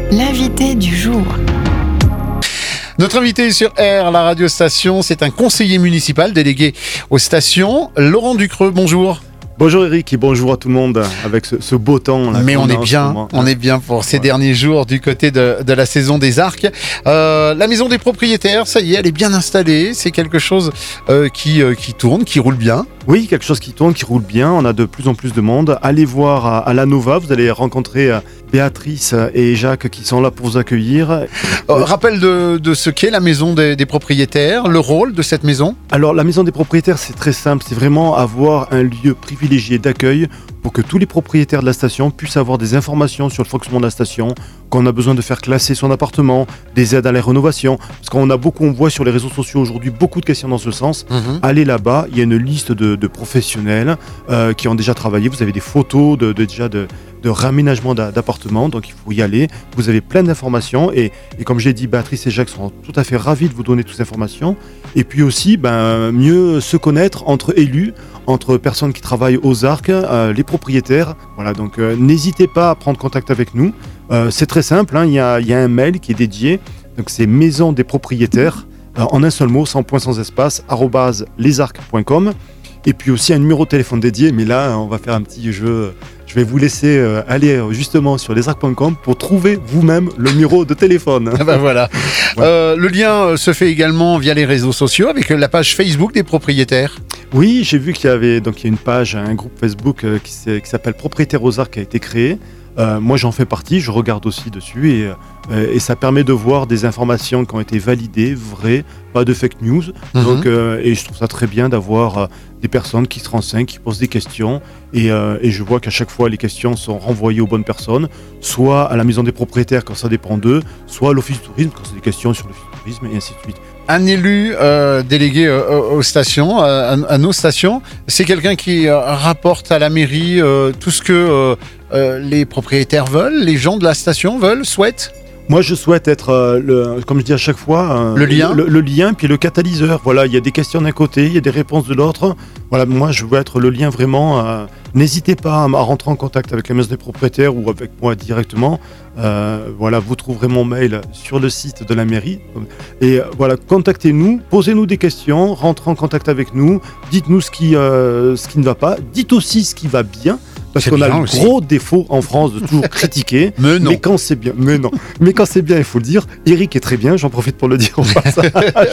L'invité du jour. Notre invité sur R, la radio station, c'est un conseiller municipal délégué aux stations, Laurent Ducreux. Bonjour. Bonjour Eric et bonjour à tout le monde avec ce beau temps. Là, mais on est bien pour ces derniers jours du côté de la saison des arcs. La maison des propriétaires, ça y est, elle est bien installée. C'est quelque chose qui tourne, qui roule bien. Oui, quelque chose qui tourne, qui roule bien. On a de plus en plus de monde. Allez voir à la Nova, vous allez rencontrer Béatrice et Jacques qui sont là pour vous accueillir. Rappel de ce qu'est la maison des propriétaires, le rôle de cette maison. Alors la maison des propriétaires, c'est très simple. C'est vraiment avoir un lieu privilégié d'accueil pour que tous les propriétaires de la station puissent avoir des informations sur le fonctionnement de la station, qu'on a besoin de faire classer son appartement, des aides à la rénovation. Parce on voit sur les réseaux sociaux aujourd'hui beaucoup de questions dans ce sens. Allez là-bas, il y a une liste de professionnels qui ont déjà travaillé. Vous avez des photos de réaménagement d'appartements, donc il faut y aller. Vous avez plein d'informations et comme j'ai dit, Béatrice et Jacques seront tout à fait ravis de vous donner toutes ces informations. Et puis aussi, mieux se connaître entre élus, entre personnes qui travaillent aux arcs, les propriétaires. Voilà, donc n'hésitez pas à prendre contact avec nous. C'est très simple, il y a un mail qui est dédié. Donc c'est maison des propriétaires, en un seul mot, sans point, sans espace, @lesarcs.com. Et puis aussi un numéro de téléphone dédié, mais là on va faire un petit jeu. Je vais vous laisser aller justement sur lesarcs.com pour trouver vous-même le numéro de téléphone. Voilà. Le lien se fait également via les réseaux sociaux avec la page Facebook des propriétaires. Oui, j'ai vu qu'il y avait donc il y a une page, un groupe Facebook qui s'appelle Propriétaires aux Arcs qui a été créé. Moi j'en fais partie, je regarde aussi dessus et ça permet de voir des informations qui ont été validées, vraies, pas de fake news. Donc, et je trouve ça très bien d'avoir des personnes qui se renseignent, qui posent des questions et je vois qu'à chaque fois les questions sont renvoyées aux bonnes personnes, soit à la maison des propriétaires quand ça dépend d'eux, soit à l'office du tourisme quand c'est des questions sur l'office du tourisme et ainsi de suite. Un élu délégué aux stations, à nos stations, c'est quelqu'un qui rapporte à la mairie tout ce que les propriétaires veulent, les gens de la station veulent, souhaitent. Moi, je souhaite être, comme je dis à chaque fois, le lien, puis le catalyseur. Voilà, il y a des questions d'un côté, il y a des réponses de l'autre. Voilà, moi, je veux être le lien vraiment. N'hésitez pas à rentrer en contact avec la maison des propriétaires ou avec moi directement. Voilà, vous trouverez mon mail sur le site de la mairie. Et voilà, contactez-nous, posez-nous des questions, rentrez en contact avec nous, dites-nous ce qui ne va pas, dites aussi ce qui va bien. Parce qu'on a le gros défaut en France de toujours critiquer. Mais quand c'est bien, mais quand c'est bien, il faut le dire. Eric est très bien, j'en profite pour le dire au passage.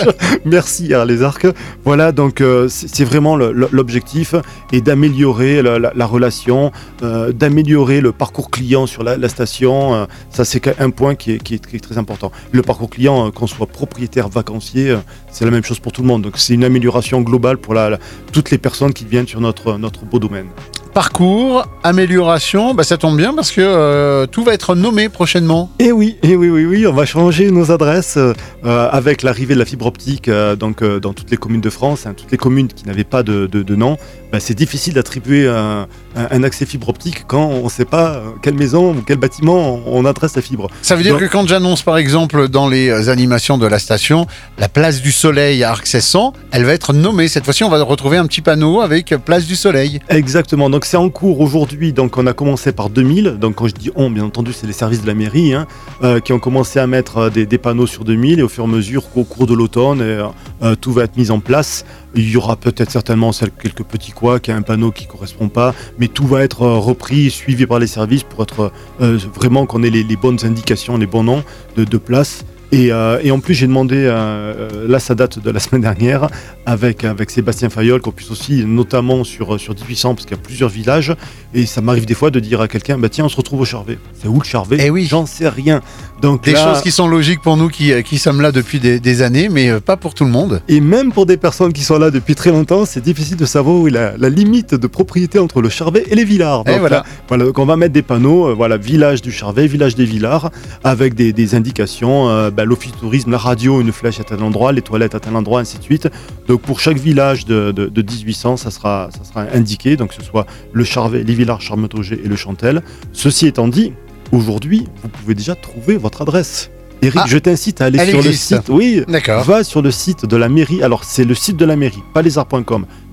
Merci à les arcs. Voilà, donc c'est vraiment l'objectif et d'améliorer la relation, d'améliorer le parcours client sur la station. Ça, c'est un point qui est très important. Le parcours client, qu'on soit propriétaire, vacancier, c'est la même chose pour tout le monde. Donc c'est une amélioration globale pour toutes les personnes qui viennent sur notre beau domaine. Parcours, amélioration, ça tombe bien parce que tout va être nommé prochainement. Et oui, on va changer nos adresses avec l'arrivée de la fibre optique dans toutes les communes de France, toutes les communes qui n'avaient pas de nom. C'est difficile d'attribuer un accès fibre optique quand on ne sait pas quelle maison ou quel bâtiment on adresse la fibre. Ça veut dire que quand j'annonce par exemple dans les animations de la station la place du Soleil à Arc-Cesson, elle va être nommée. Cette fois-ci, on va retrouver un petit panneau avec place du Soleil. Exactement, donc c'est en cours aujourd'hui. Donc on a commencé par 2000. Donc quand je dis on, bien entendu, c'est les services de la mairie qui ont commencé à mettre des panneaux sur 2000 et au fur et à mesure qu'au cours de l'automne, tout va être mis en place. Il y aura peut-être certainement quelques petits couacs, un panneau qui ne correspond pas, mais tout va être repris, suivi par les services pour être vraiment qu'on ait les bonnes indications, les bons noms de place. Et en plus, j'ai demandé, là ça date de la semaine dernière, avec Sébastien Fayol, qu'on puisse aussi, notamment sur 1800, parce qu'il y a plusieurs villages, et ça m'arrive des fois de dire à quelqu'un, tiens, on se retrouve au Charvet. C'est où le Charvet ? Eh oui. J'en sais rien. Donc des choses qui sont logiques pour nous qui sommes là depuis des années, mais pas pour tout le monde. Et même pour des personnes qui sont là depuis très longtemps, c'est difficile de savoir où est la limite de propriété entre le Charvet et les Villards. Donc, voilà, donc on va mettre des panneaux, village du Charvet, village des Villards, avec des indications, l'office du tourisme, la radio, une flèche à tel endroit, les toilettes à tel endroit, ainsi de suite. Donc pour chaque village de 1800, ça sera indiqué, donc que ce soit le Charvet, les Villards, Charmetauger et le Chantel. Ceci étant dit, aujourd'hui, vous pouvez déjà trouver votre adresse. Eric, je t'incite à aller sur le site. Oui, d'accord. Va sur le site de la mairie. Alors, c'est le site de la mairie, pas lesarcs.com.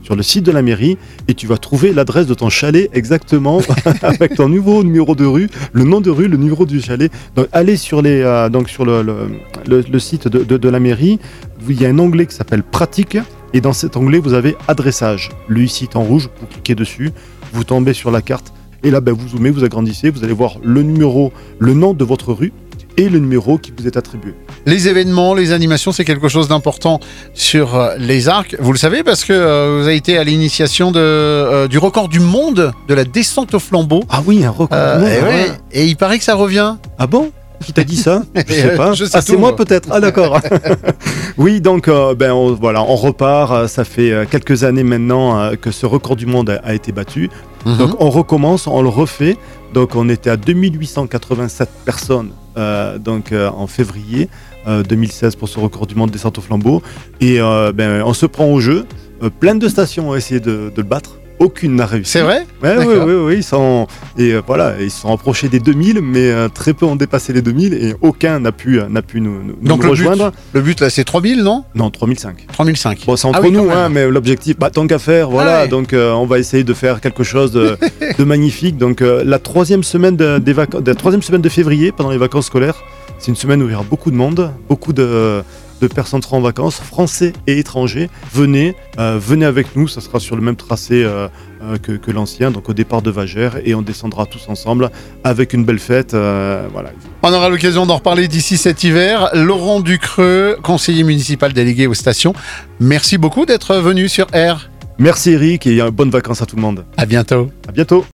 sur le site de la mairie et tu vas trouver l'adresse de ton chalet exactement avec ton nouveau numéro de rue, le nom de rue, le numéro du chalet. Donc allez sur, sur le site de la mairie, il y a un onglet qui s'appelle Pratique et dans cet onglet vous avez Adressage. Le site en rouge, vous cliquez dessus, vous tombez sur la carte et là vous zoomez, vous agrandissez, vous allez voir le numéro, le nom de votre rue et le numéro qui vous est attribué. Les événements, les animations, c'est quelque chose d'important sur les Arcs. Vous le savez parce que vous avez été à l'initiation du record du monde de la descente au flambeau. Ah oui, un record du monde. Et il paraît que ça revient. Ah bon ? Qui t'a dit ça ? Je sais pas. Je sais c'est moi peut-être. Ah d'accord. Oui, donc on repart. Ça fait quelques années maintenant que ce record du monde a été battu. Donc on recommence, on le refait. Donc on était à 2887 personnes en février 2016 pour ce record du monde descente au flambeau. Et on se prend au jeu. Plein de stations ont essayé de le battre. Aucune n'a réussi. C'est vrai ? Oui. Ils se sont approchés des 2000, mais très peu ont dépassé les 2000 et aucun n'a pu nous rejoindre. Le but là, c'est 3000, non ? Non, 3005. 3005. Bon, c'est entre nous, mais l'objectif, tant qu'à faire, voilà. Donc, on va essayer de faire quelque chose de magnifique. Donc, la troisième semaine de février, pendant les vacances scolaires, c'est une semaine où il y aura beaucoup de monde, beaucoup de personnes seront en vacances, français et étrangers. Venez avec nous, ça sera sur le même tracé que l'ancien, donc au départ de Vagères, et on descendra tous ensemble avec une belle fête. On aura l'occasion d'en reparler d'ici cet hiver. Laurent Ducreux, conseiller municipal délégué aux stations, merci beaucoup d'être venu sur R. Merci Eric et bonnes vacances à tout le monde. À bientôt. À bientôt.